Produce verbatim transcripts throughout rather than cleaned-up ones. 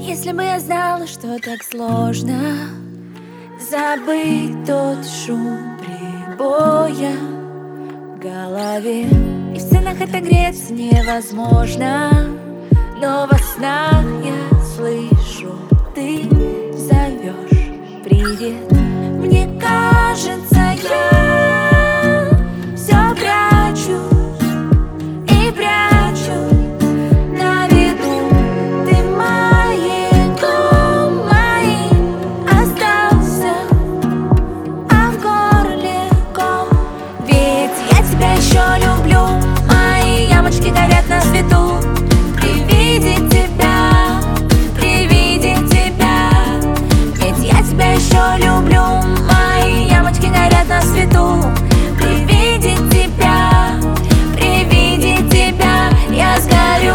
Если бы я знала, что так сложно забыть тот шум прибоя в голове, и в стенах отогреться невозможно, но во снах я слышу, ты зовешь привет. Мне кажется, я все прячу и прячу на виду. Ты маяком моим остался, а в горле ком. Ведь я тебя еще люблю, мои ямочки горят на свету. При виде тебя, при виде тебя, ведь я тебя еще люблю, мои ямочки горят на свету. При виде тебя, при виде тебя я сгорю.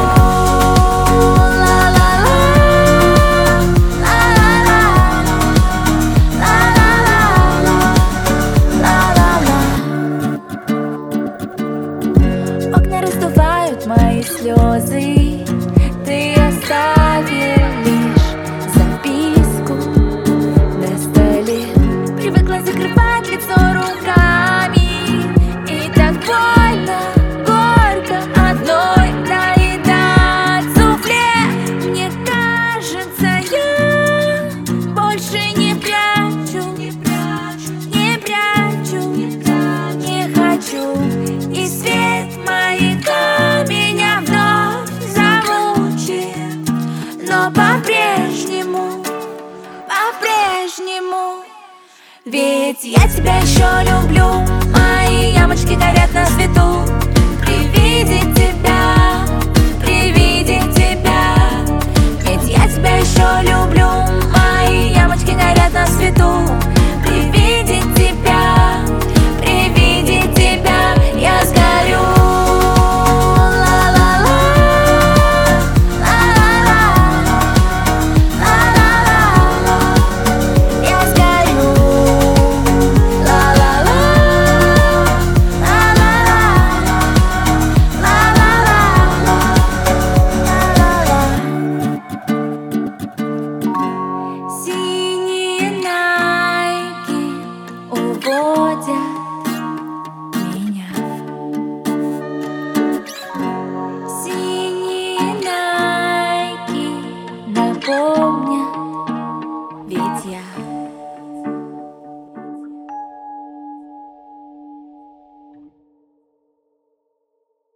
Окна раздувают мои слезы, ты оставил лишь записку на столе. Привыкла закрывать лицо руками, и так больно, горько одной доедать суфле. Мне кажется, я больше не прячу, не прячу, не прячу, не хочу. И свет маяка меня вновь замучит, но по-прежнему, по-прежнему. Ведь я тебя еще люблю, мои ямочки горят на свету. При виде тебя, при виде тебя, ведь я тебя еще люблю, мои ямочки горят на свету.